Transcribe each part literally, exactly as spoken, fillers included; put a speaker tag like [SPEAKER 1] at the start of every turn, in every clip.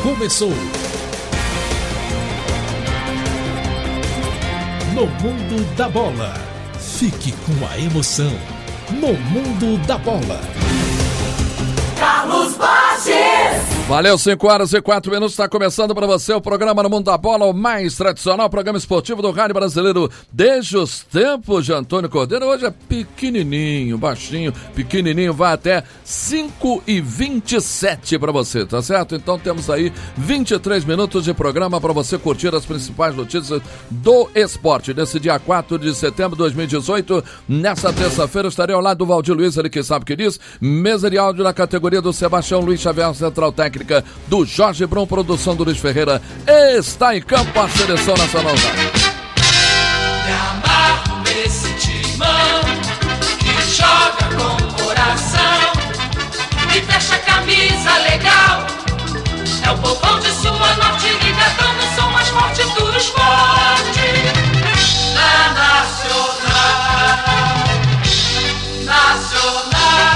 [SPEAKER 1] começou. No Mundo da Bola. Fique com a emoção. No Mundo da Bola.
[SPEAKER 2] Carlos Baches.
[SPEAKER 3] Valeu, cinco horas e quatro minutos, está começando para você o programa No Mundo da Bola, o mais tradicional programa esportivo do rádio brasileiro desde os tempos de Antônio Cordeiro. Hoje é pequenininho, baixinho, pequenininho, vai até cinco e vinte e sete para você, tá certo? Então temos aí vinte e três minutos de programa para você curtir as principais notícias do esporte. Nesse dia quatro de setembro de dois mil e dezoito, nessa terça-feira, estarei ao lado do Valdir Luiz, ele que sabe o que diz, mesa de áudio na categoria do Sebastião Luiz Xavier, central técnica do Jorge Brum, produção do Luiz Ferreira. Está em campo a seleção nacional.
[SPEAKER 2] Me amarro nesse timão que joga com coração e fecha a camisa legal. É o povão de sua norte ligadão no som mais forte do esporte. Na Nacional, Nacional.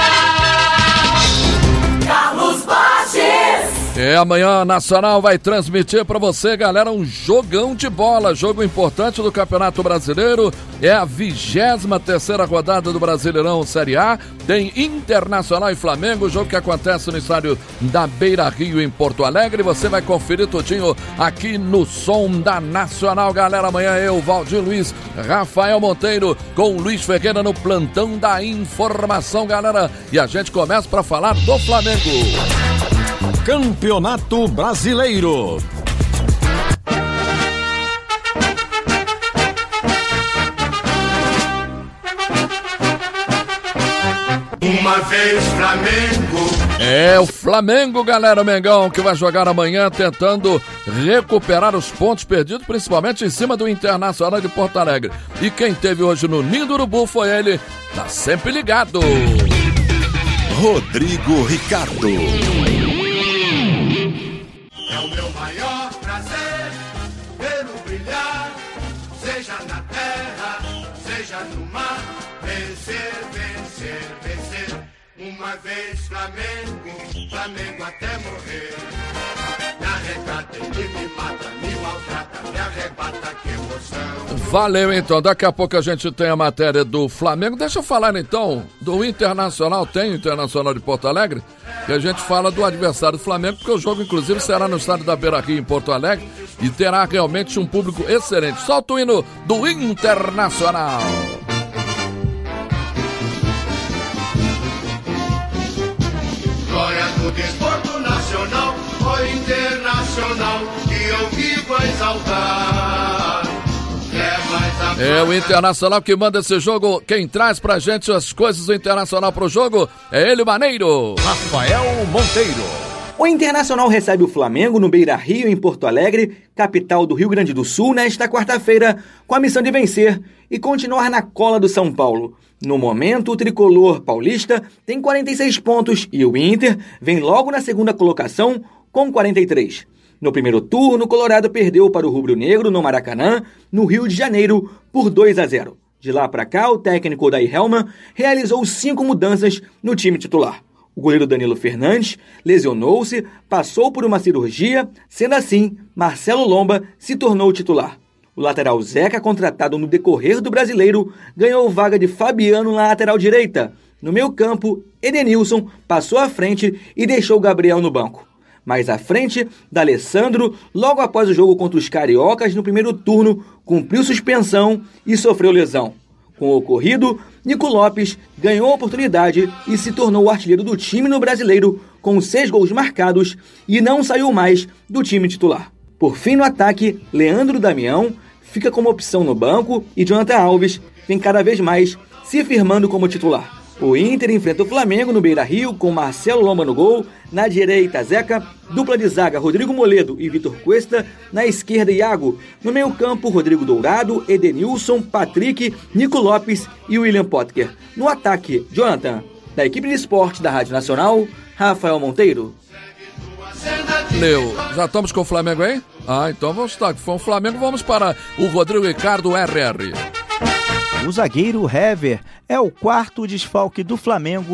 [SPEAKER 2] Carlos Baches.
[SPEAKER 3] É, amanhã a Nacional vai transmitir para você, galera, um jogão de bola, jogo importante do Campeonato Brasileiro. É a vigésima terceira rodada do Brasileirão Série A. Tem Internacional e Flamengo, jogo que acontece no estádio da Beira Rio, em Porto Alegre. Você vai conferir tudinho aqui no som da Nacional, galera. Amanhã eu, Valdir Luiz, Rafael Monteiro, com Luiz Ferreira no plantão da informação, galera. E a gente começa para falar do Flamengo.
[SPEAKER 1] Campeonato Brasileiro.
[SPEAKER 2] Uma vez Flamengo.
[SPEAKER 3] É o Flamengo, galera, o Mengão, que vai jogar amanhã tentando recuperar os pontos perdidos, principalmente em cima do Internacional de Porto Alegre. E quem teve hoje no Ninho do Urubu foi ele, tá sempre ligado.
[SPEAKER 1] Rodrigo Ricardo.
[SPEAKER 2] É o meu maior prazer vê-lo brilhar, seja na terra, seja no mar, vencer, vencer, vencer. Uma vez Flamengo, Flamengo até morrer. Me arrecata, ele me mata, me maltrata, me arrebata, que emoção.
[SPEAKER 3] Valeu, então. Daqui a pouco a gente tem a matéria do Flamengo. Deixa eu falar, então, do Internacional. Tem o Internacional de Porto Alegre, que a gente fala do adversário do Flamengo, porque o jogo, inclusive, será no estádio da Beira Rio, em Porto Alegre, e terá realmente um público excelente. Solta o hino do Internacional.
[SPEAKER 2] Glória do desporto nacional, o internacional, que eu vivo a exaltar.
[SPEAKER 3] É o Internacional que manda esse jogo. Quem traz pra gente as coisas do Internacional pro jogo é ele, Maneiro.
[SPEAKER 1] Rafael Monteiro.
[SPEAKER 4] O Internacional recebe o Flamengo no Beira Rio, em Porto Alegre, capital do Rio Grande do Sul, nesta quarta-feira, com a missão de vencer e continuar na cola do São Paulo. No momento, o tricolor paulista tem quarenta e seis pontos e o Inter vem logo na segunda colocação com quarenta e três. No primeiro turno, o Colorado perdeu para o rubro-negro no Maracanã, no Rio de Janeiro, por dois a zero. De lá para cá, o técnico Odair Hellmann realizou cinco mudanças no time titular. O goleiro Danilo Fernandes lesionou-se, passou por uma cirurgia, sendo assim, Marcelo Lomba se tornou titular. O lateral Zeca, contratado no decorrer do Brasileiro, ganhou vaga de Fabiano na lateral direita. No meio campo, Edenilson passou à frente e deixou Gabriel no banco. Mais à frente, D'Alessandro, logo após o jogo contra os Cariocas no primeiro turno, cumpriu suspensão e sofreu lesão. Com o ocorrido, Nico Lopes ganhou a oportunidade e se tornou o artilheiro do time no Brasileiro, com seis gols marcados, e não saiu mais do time titular. Por fim, no ataque, Leandro Damião fica como opção no banco e Jonathan Alves vem cada vez mais se firmando como titular. O Inter enfrenta o Flamengo no Beira Rio com Marcelo Lomba no gol, na direita Zeca, dupla de zaga Rodrigo Moledo e Vitor Cuesta, na esquerda Iago, no meio campo Rodrigo Dourado, Edenilson, Patrick, Nico Lopes e William Potker. No ataque, Jonathan. Da equipe de esporte da Rádio Nacional, Rafael Monteiro.
[SPEAKER 3] Leu, já estamos com o Flamengo aí? Ah, então vamos estar. Se for o Flamengo, vamos para o Rodrigo Ricardo R R.
[SPEAKER 5] O zagueiro Hever é o quarto desfalque do Flamengo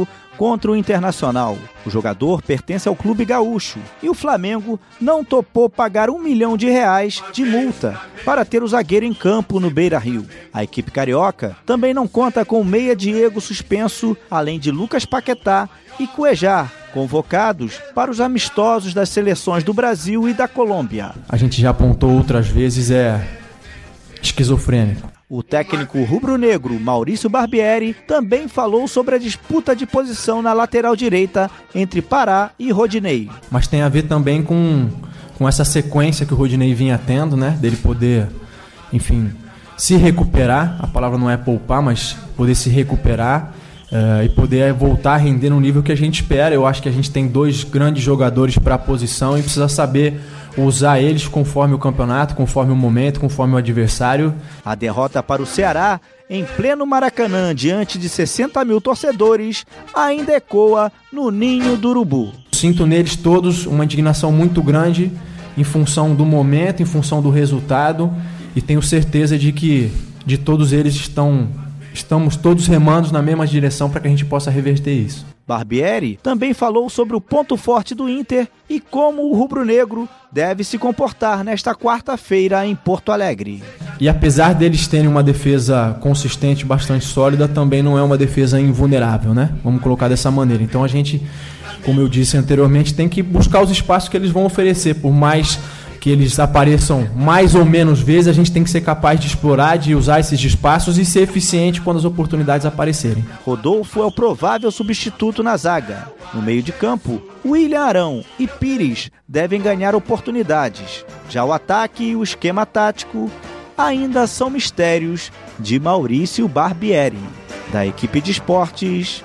[SPEAKER 5] contra o Internacional. O jogador pertence ao clube gaúcho e o Flamengo não topou pagar um milhão de reais de multa para ter o zagueiro em campo no Beira-Rio. A equipe carioca também não conta com o meia Diego suspenso, além de Lucas Paquetá e Cuejar, convocados para os amistosos das seleções do Brasil e da Colômbia.
[SPEAKER 6] A gente já apontou outras vezes, é esquizofrênico.
[SPEAKER 5] O técnico rubro-negro Maurício Barbieri também falou sobre a disputa de posição na lateral direita entre Pará e Rodinei.
[SPEAKER 6] Mas tem a ver também com, com essa sequência que o Rodinei vinha tendo, né? Dele poder, enfim, se recuperar. A palavra não é poupar, mas poder se recuperar uh, e poder voltar a render no nível que a gente espera. Eu acho que a gente tem dois grandes jogadores para a posição e precisa saber usar eles conforme o campeonato, conforme o momento, conforme o adversário.
[SPEAKER 5] A derrota para o Ceará, em pleno Maracanã, diante de sessenta mil torcedores, ainda ecoa no ninho do urubu.
[SPEAKER 6] Sinto neles todos uma indignação muito grande em função do momento, em função do resultado, e tenho certeza de que de todos eles estão, estamos todos remando na mesma direção para que a gente possa reverter isso.
[SPEAKER 5] Barbieri também falou sobre o ponto forte do Inter e como o rubro-negro deve se comportar nesta quarta-feira em Porto Alegre.
[SPEAKER 6] E apesar deles terem uma defesa consistente, bastante sólida, também não é uma defesa invulnerável, né? Vamos colocar dessa maneira. Então a gente, como eu disse anteriormente, tem que buscar os espaços que eles vão oferecer. Por mais que eles apareçam mais ou menos vezes, a gente tem que ser capaz de explorar, de usar esses espaços e ser eficiente quando as oportunidades aparecerem.
[SPEAKER 5] Rodolfo é o provável substituto na zaga. No meio de campo, William Arão e Pires devem ganhar oportunidades. Já o ataque e o esquema tático ainda são mistérios de Maurício Barbieri. Da equipe de esportes,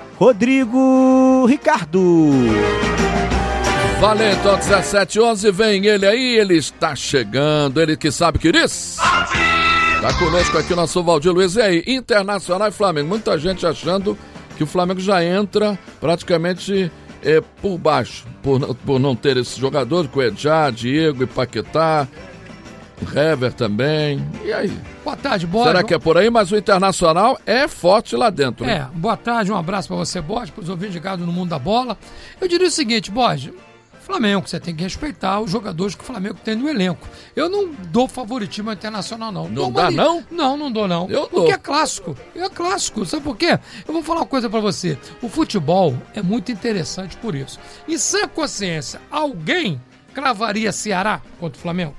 [SPEAKER 5] Rodrigo Ricardo.
[SPEAKER 3] Valeu, então, dezessete e onze, vem ele aí, ele está chegando, ele que sabe que isso. Está conosco aqui o nosso Valdir Luiz. E aí, Internacional e Flamengo, muita gente achando que o Flamengo já entra praticamente é, por baixo, por, por não ter esses jogadores, Cuejá, Diego e Paquetá, Hever também, e aí?
[SPEAKER 7] Boa tarde, Borja.
[SPEAKER 3] Será que é por aí? Mas o Internacional é forte lá dentro, né?
[SPEAKER 7] É, boa tarde, um abraço para você, Borja, para os ouvintes ligados no mundo da bola. Eu diria o seguinte, Borja, Flamengo, você tem que respeitar os jogadores que o Flamengo tem no elenco. Eu não dou favoritismo ao Internacional, não.
[SPEAKER 3] Não
[SPEAKER 7] dou
[SPEAKER 3] dá,
[SPEAKER 7] uma...
[SPEAKER 3] não?
[SPEAKER 7] Não, não dou, não.
[SPEAKER 3] Eu
[SPEAKER 7] Porque
[SPEAKER 3] dou.
[SPEAKER 7] é clássico. É clássico. Sabe por quê? Eu vou falar uma coisa pra você. O futebol é muito interessante por isso. Em sã consciência, alguém cravaria Ceará contra o Flamengo?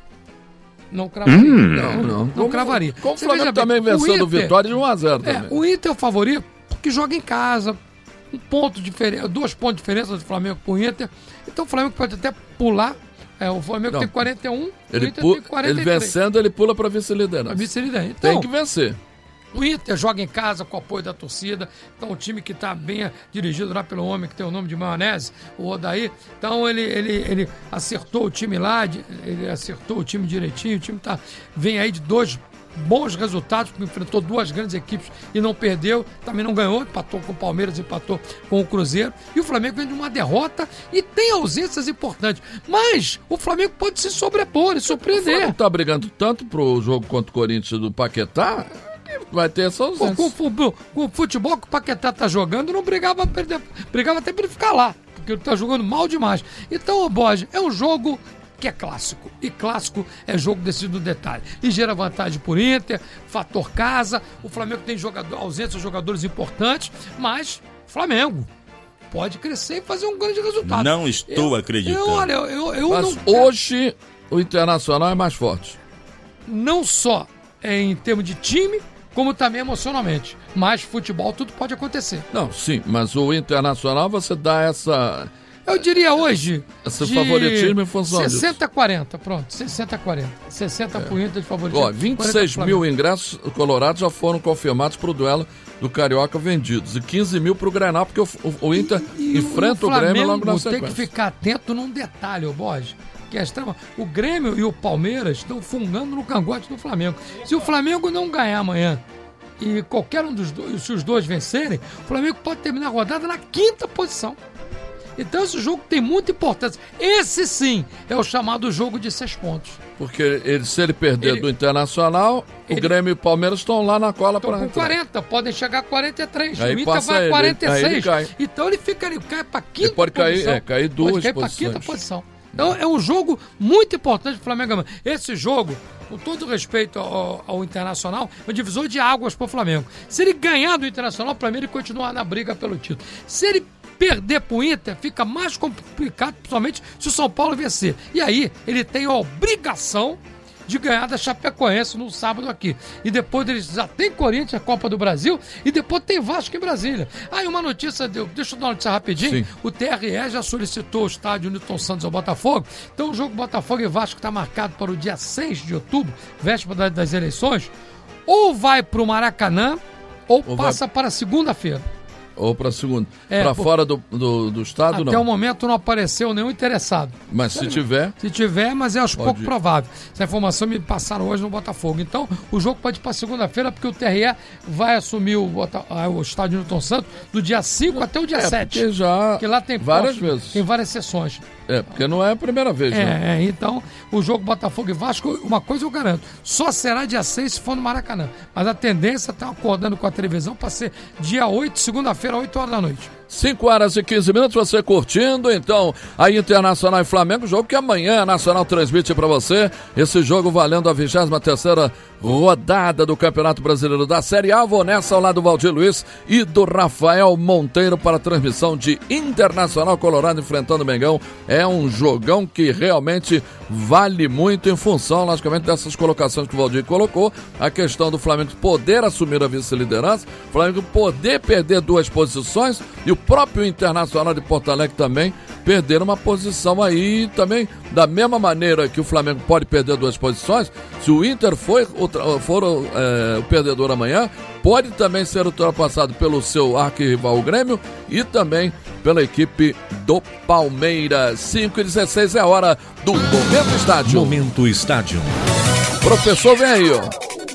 [SPEAKER 7] Não cravaria.
[SPEAKER 3] Hum,
[SPEAKER 7] não, não, não, não cravaria.
[SPEAKER 3] Como o
[SPEAKER 7] Você
[SPEAKER 3] Flamengo
[SPEAKER 7] veja
[SPEAKER 3] também
[SPEAKER 7] bem,
[SPEAKER 3] venceu
[SPEAKER 7] o
[SPEAKER 3] do
[SPEAKER 7] Inter-
[SPEAKER 3] Vitória de um a zero
[SPEAKER 7] É,
[SPEAKER 3] também.
[SPEAKER 7] o Inter é o favorito porque joga em casa. Um ponto de diferença, dois pontos de diferença do Flamengo pro Inter. Então o Flamengo pode até pular. É, o Flamengo
[SPEAKER 3] Não.
[SPEAKER 7] tem quarenta e um,
[SPEAKER 3] Ele,
[SPEAKER 7] o Inter
[SPEAKER 3] pu-
[SPEAKER 7] tem quarenta e
[SPEAKER 3] ele
[SPEAKER 7] três.
[SPEAKER 3] vencendo, ele pula para vice-liderança.
[SPEAKER 7] A vice-liderança. Então,
[SPEAKER 3] Tem que vencer.
[SPEAKER 7] o Inter joga em casa com o apoio da torcida. Então, o time que está bem dirigido lá pelo homem que tem o nome de Maionese, o Odair. Então, ele, ele, ele acertou o time lá, de- ele acertou o time direitinho. O time tá, vem aí de dois bons resultados, porque enfrentou duas grandes equipes e não perdeu. Também não ganhou, empatou com o Palmeiras, empatou com o Cruzeiro. E o Flamengo vem de uma derrota e tem ausências importantes. Mas o Flamengo pode se sobrepor e
[SPEAKER 3] O
[SPEAKER 7] surpreender.
[SPEAKER 3] Flamengo tá brigando tanto pro jogo contra o Corinthians do Paquetá, que vai ter essa
[SPEAKER 7] Pô, com,
[SPEAKER 3] ausência.
[SPEAKER 7] o fu- com o futebol que o Paquetá tá jogando, não brigava, pra perder, brigava até pra ele ficar lá, porque ele tá jogando mal demais. Então, ô Borja, é um jogo que é clássico, e clássico é jogo decidido no detalhe. Ligeira vantagem por Inter, fator casa, o Flamengo tem jogador, ausência de jogadores importantes, mas Flamengo pode crescer e fazer um grande resultado.
[SPEAKER 8] Não estou
[SPEAKER 7] Eu-
[SPEAKER 8] acreditando.
[SPEAKER 7] Eu, olha, eu, eu
[SPEAKER 3] Mas
[SPEAKER 7] não...
[SPEAKER 3] hoje o Internacional é mais forte.
[SPEAKER 7] não só em termos de time, como também emocionalmente. Mas futebol, tudo pode acontecer.
[SPEAKER 3] Não, sim, mas o Internacional você dá essa...
[SPEAKER 7] Eu diria hoje.
[SPEAKER 3] Esse
[SPEAKER 7] de
[SPEAKER 3] favoritismo em função disso.
[SPEAKER 7] sessenta a quarenta, pronto. sessenta a quarenta. sessenta por Inter de favoritismo.
[SPEAKER 3] Ó, vinte e seis mil ingressos colorados já foram confirmados para o duelo do Carioca vendidos. E quinze mil para o Grenal, porque o, o, o Inter
[SPEAKER 7] E
[SPEAKER 3] enfrenta o, Grêmio logo na
[SPEAKER 7] tem
[SPEAKER 3] sequência.
[SPEAKER 7] que ficar atento num detalhe, ô Borges. Que é extrema. O Grêmio e o Palmeiras estão fungando no cangote do Flamengo. Se o Flamengo não ganhar amanhã e qualquer um dos dois, se os dois vencerem, o Flamengo pode terminar a rodada na quinta posição. Então esse jogo tem muita importância. Esse sim é o chamado jogo de seis pontos.
[SPEAKER 3] Porque ele, se ele perder
[SPEAKER 7] Ele-
[SPEAKER 3] do Internacional,
[SPEAKER 7] ele-
[SPEAKER 3] o Grêmio e o Palmeiras estão lá na cola
[SPEAKER 7] Estão
[SPEAKER 3] para
[SPEAKER 7] com
[SPEAKER 3] entrar.
[SPEAKER 7] quarenta, podem chegar a quarenta e três.
[SPEAKER 3] Aí
[SPEAKER 7] o Inter
[SPEAKER 3] passa
[SPEAKER 7] vai a
[SPEAKER 3] ele,
[SPEAKER 7] quarenta e seis.
[SPEAKER 3] aí ele cai.
[SPEAKER 7] Então ele fica ali, cai para quinta
[SPEAKER 3] Ele pode cair,
[SPEAKER 7] posição.
[SPEAKER 3] é, cair duas
[SPEAKER 7] pode cair para
[SPEAKER 3] posições.
[SPEAKER 7] quinta posição. Então é um jogo muito importante para o Flamengo. Esse jogo, com todo respeito ao, ao Internacional, é um divisor de águas para o Flamengo. Se ele ganhar do Internacional, para mim ele continuar na briga pelo título. Se ele perder pro Inter, fica mais complicado, principalmente se o São Paulo vencer. E aí, ele tem a obrigação de ganhar da Chapecoense no sábado aqui. E depois eles já tem Corinthians, a Copa do Brasil, e depois tem Vasco em Brasília. Aí uma notícia, deu, deixa eu dar uma notícia rapidinho.
[SPEAKER 3] Sim.
[SPEAKER 7] O T R E já solicitou o estádio Newton Santos ao Botafogo. Então o jogo Botafogo e Vasco está marcado para o dia seis de outubro, véspera das eleições. Ou vai para o Maracanã, ou,
[SPEAKER 3] Ou
[SPEAKER 7] passa para segunda-feira.
[SPEAKER 3] Ou para segundo.
[SPEAKER 7] É,
[SPEAKER 3] para
[SPEAKER 7] por-
[SPEAKER 3] fora do, do, do estado,
[SPEAKER 7] Até
[SPEAKER 3] não.
[SPEAKER 7] o momento não apareceu nenhum interessado.
[SPEAKER 3] Mas se tiver,
[SPEAKER 7] Se tiver, mas é aos
[SPEAKER 3] Pode
[SPEAKER 7] pouco
[SPEAKER 3] ir.
[SPEAKER 7] provável. Essa informação me passaram hoje no Botafogo. Então, o jogo pode ir para segunda-feira, porque o T R E vai assumir o, Bota- ah, o estádio Newton Santos do dia cinco até o dia
[SPEAKER 3] é
[SPEAKER 7] sete.
[SPEAKER 3] porque já
[SPEAKER 7] Porque lá tem
[SPEAKER 3] várias
[SPEAKER 7] postos,
[SPEAKER 3] vezes.
[SPEAKER 7] tem várias sessões.
[SPEAKER 3] É, porque não é a primeira vez, né?
[SPEAKER 7] É, é, então, o jogo Botafogo e Vasco, uma coisa eu garanto, só será dia seis se for no Maracanã. Mas a tendência está acordando com a televisão para ser dia oito, segunda-feira, oito horas da noite.
[SPEAKER 3] cinco horas e quinze minutos, você curtindo, então, a Internacional e Flamengo, jogo que amanhã a Nacional transmite para você, esse jogo valendo a vigésima terceira rodada do Campeonato Brasileiro da Série A. Vou nessa ao lado do Valdir Luiz e do Rafael Monteiro para a transmissão de Internacional Colorado enfrentando o Mengão. É um jogão que realmente vale muito em função, logicamente, dessas colocações que o Valdir colocou, a questão do Flamengo poder assumir a vice-liderança, o Flamengo poder perder duas posições e o próprio Internacional de Porto Alegre também perder uma posição aí também, da mesma maneira que o Flamengo pode perder duas posições, se o Inter for, for é, o perdedor amanhã, pode também ser ultrapassado pelo seu arquirrival o Grêmio e também pela equipe do Palmeiras. cinco e dezesseis é a hora do Momento Estádio.
[SPEAKER 1] Momento Estádio.
[SPEAKER 3] Professor, vem aí, ó.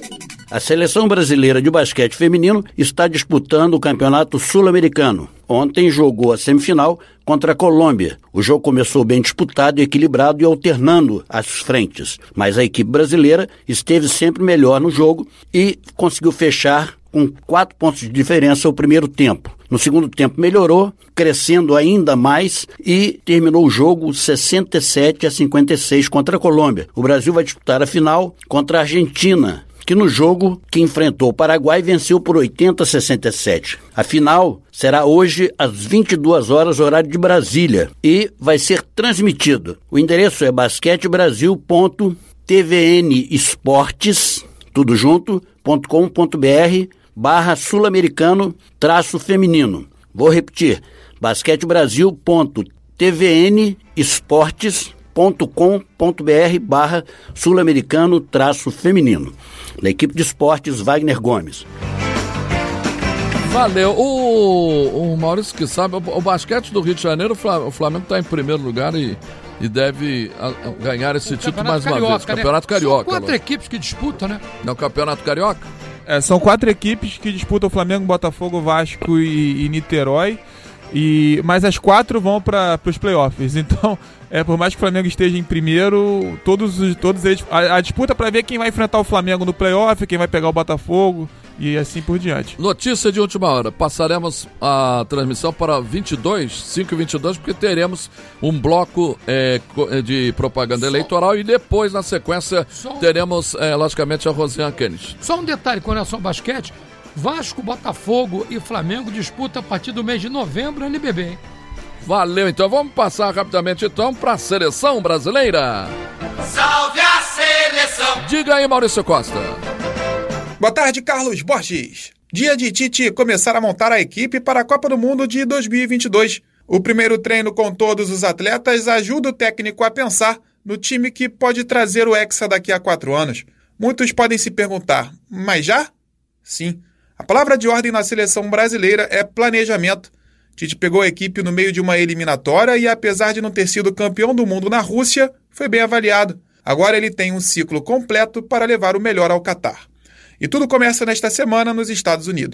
[SPEAKER 8] A seleção brasileira de basquete feminino está disputando o Campeonato Sul-Americano. Ontem jogou a semifinal contra a Colômbia. O jogo começou bem disputado, equilibrado e alternando as frentes. Mas a equipe brasileira esteve sempre melhor no jogo e conseguiu fechar com quatro pontos de diferença o primeiro tempo. No segundo tempo melhorou, crescendo ainda mais e terminou o jogo sessenta e sete a cinquenta e seis contra a Colômbia. O Brasil vai disputar a final contra a Argentina, que no jogo que enfrentou o Paraguai venceu por oitenta a sessenta e sete. A final será hoje às vinte e duas horas, horário de Brasília, e vai ser transmitido. O endereço é basquetebrasil ponto t v n esportes, tudo junto, ponto com ponto b r barra sul-americano traço feminino. Vou repetir, basquetebrasil ponto t v n esportes ponto com ponto b r barra sul-americano traço feminino. Da equipe de esportes, Wagner Gomes.
[SPEAKER 3] Valeu. O, o Maurício que sabe, o, o basquete do Rio de Janeiro, o Flamengo está em primeiro lugar e, e deve a, a ganhar esse
[SPEAKER 7] O
[SPEAKER 3] título
[SPEAKER 7] Campeonato
[SPEAKER 3] mais uma
[SPEAKER 7] Carioca,
[SPEAKER 3] vez.
[SPEAKER 7] né?
[SPEAKER 3] Campeonato Carioca.
[SPEAKER 7] São quatro
[SPEAKER 3] Lô.
[SPEAKER 7] equipes que disputam, né?
[SPEAKER 3] Não, Campeonato Carioca?
[SPEAKER 9] É, são quatro equipes que disputam: Flamengo, Botafogo, Vasco e, e Niterói. E, mas as quatro vão para os playoffs. Então, é, por mais que o Flamengo esteja em primeiro, todos, todos eles. A, a disputa para ver quem vai enfrentar o Flamengo no playoff, quem vai pegar o Botafogo e assim por diante.
[SPEAKER 3] Notícia de última hora. Passaremos a transmissão para vinte e dois, cinco e vinte e dois, porque teremos um bloco é, de propaganda eleitoral e depois, na sequência,
[SPEAKER 7] Só-
[SPEAKER 3] teremos, é, logicamente, a Rosiane Kennedy.
[SPEAKER 7] Só um detalhe com relação ao basquete: Vasco, Botafogo e Flamengo disputam a partir do mês de novembro a N B B, hein?
[SPEAKER 3] Valeu, então vamos passar rapidamente então para a seleção brasileira.
[SPEAKER 2] Salve a seleção!
[SPEAKER 3] Diga aí, Maurício Costa.
[SPEAKER 10] Boa tarde, Carlos Borges. Dia de Tite começar a montar a equipe para a Copa do Mundo de dois mil e vinte e dois. O primeiro treino com todos os atletas ajuda o técnico a pensar no time que pode trazer o Hexa daqui a quatro anos. Muitos podem se perguntar, mas já? Sim. A palavra de ordem na seleção brasileira é planejamento. Tite pegou a equipe no meio de uma eliminatória e, apesar de não ter sido campeão do mundo na Rússia, foi bem avaliado. Agora ele tem um ciclo completo para levar o melhor ao Catar. E tudo começa nesta semana nos Estados Unidos.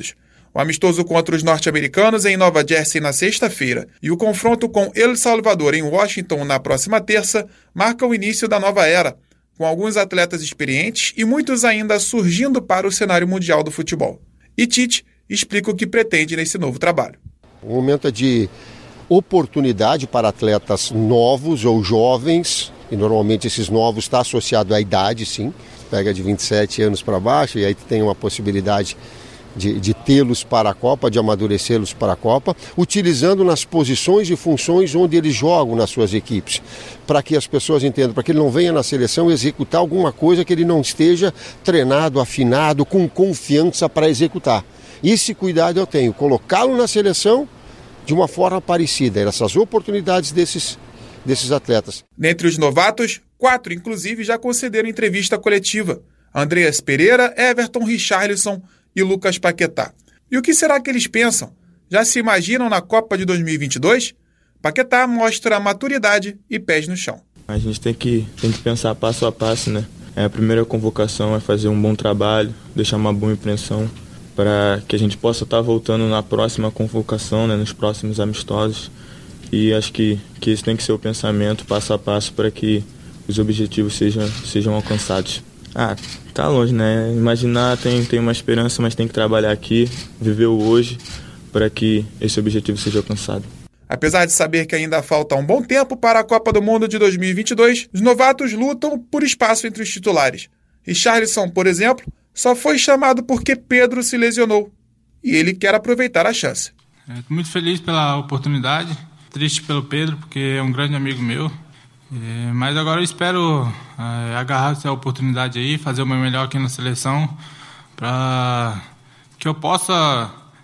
[SPEAKER 10] O amistoso contra os norte-americanos em Nova Jersey na sexta-feira e o confronto com El Salvador em Washington na próxima terça marcam o início da nova era, com alguns atletas experientes e muitos ainda surgindo para o cenário mundial do futebol. E Tite explica o que pretende nesse novo trabalho.
[SPEAKER 11] Um momento é de oportunidade para atletas novos ou jovens, e normalmente esses novos está associado à idade, sim, pega de vinte e sete anos para baixo e aí tem uma possibilidade de, de tê-los para a Copa, de amadurecê-los para a Copa, utilizando nas posições e funções onde eles jogam nas suas equipes, para que as pessoas entendam, para que ele não venha na seleção executar alguma coisa que ele não esteja treinado, afinado, com confiança para executar. Esse cuidado eu tenho, colocá-lo na seleção de uma forma parecida, essas oportunidades desses, desses atletas.
[SPEAKER 10] Dentre os novatos, quatro inclusive já concederam entrevista coletiva. Andreas Pereira, Everton, Richarlison e Lucas Paquetá. E o que será que eles pensam? Já se imaginam na Copa de dois mil e vinte e dois? Paquetá mostra maturidade e pés no chão.
[SPEAKER 12] A gente tem que, tem que pensar passo a passo, né? É, a primeira convocação é fazer um bom trabalho, deixar uma boa impressão, para que a gente possa estar voltando na próxima convocação, né, nos próximos amistosos. E acho que, que esse tem que ser o pensamento, passo a passo, para que os objetivos sejam, sejam alcançados. Ah, tá longe, né? Imaginar tem, tem uma esperança, mas tem que trabalhar aqui, viver o hoje, para que esse objetivo seja alcançado.
[SPEAKER 10] Apesar de saber que ainda falta um bom tempo para a Copa do Mundo de dois mil e vinte e dois, os novatos lutam por espaço entre os titulares. Richarlison, por exemplo, só foi chamado porque Pedro se lesionou. E ele quer aproveitar a chance.
[SPEAKER 13] Estou muito feliz pela oportunidade, triste pelo Pedro, porque é um grande amigo meu. É, mas agora eu espero é, agarrar essa oportunidade aí, fazer o meu melhor aqui na seleção, para que eu possa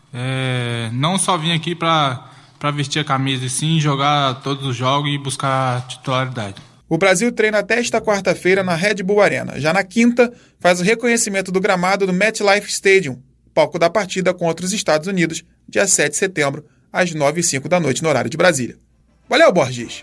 [SPEAKER 13] é, não só vir aqui para vestir a camisa, e sim jogar todos os jogos e buscar titularidade.
[SPEAKER 10] O Brasil treina até esta quarta-feira na Red Bull Arena. Já na quinta, faz o reconhecimento do gramado do MetLife Stadium, palco da partida contra os Estados Unidos, dia sete de setembro, às nove e cinco da noite, no horário de Brasília. Valeu, Borges!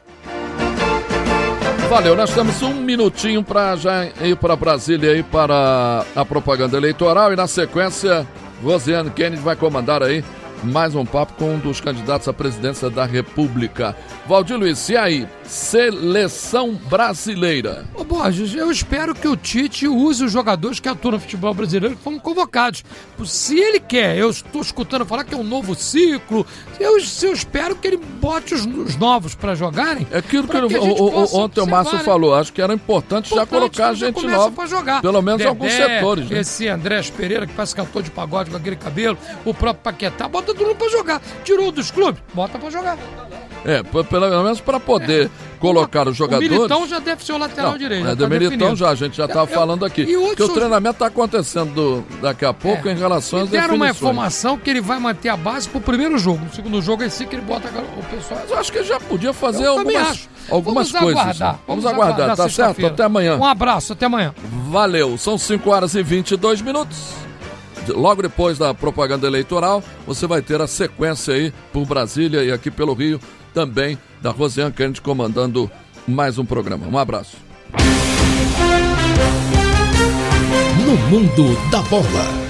[SPEAKER 3] Valeu, nós temos um minutinho para já ir para Brasília aí para a propaganda eleitoral e na sequência, Rosiane Kennedy vai comandar aí mais um papo com um dos candidatos à presidência da República. Valdir Luiz, e aí? Seleção brasileira.
[SPEAKER 7] Ô Borges, eu espero que o Tite use os jogadores que atuam no futebol brasileiro que foram convocados. Se ele quer, eu estou escutando falar que é um novo ciclo, eu, eu espero que ele bote os, os novos para jogarem.
[SPEAKER 3] É aquilo que, que ele, o, o, ontem o Márcio falou, acho que era importante, importante já colocar a gente nova para jogar. Pelo menos Dedé, alguns setores. Né?
[SPEAKER 7] Esse Andrés Pereira, que faz cantor de pagode com aquele cabelo, o próprio Paquetá, bota todo mundo para jogar. Tirou dos clubes, bota para jogar.
[SPEAKER 3] É, pelo menos para poder é. colocar os jogadores...
[SPEAKER 7] O Militão já deve ser o lateral não, direito.
[SPEAKER 3] É, do tá Militão já, a gente já estava falando aqui. Que o seus... treinamento está acontecendo do, daqui a pouco é. em relação às definições. Deram uma
[SPEAKER 7] informação que ele vai manter a base para o primeiro jogo. No segundo jogo é sim que ele bota o pessoal.
[SPEAKER 3] Mas eu acho que ele já podia fazer eu algumas, algumas Vamos coisas. Aguardar. Vamos, Vamos aguardar, aguardar tá certo? Até amanhã.
[SPEAKER 7] Um abraço, até amanhã.
[SPEAKER 3] Valeu, são cinco horas e vinte e dois minutos. Logo depois da propaganda eleitoral, você vai ter a sequência aí por Brasília e aqui pelo Rio, também da Rosiane Kennedy comandando mais um programa. Um abraço.
[SPEAKER 1] No mundo da bola.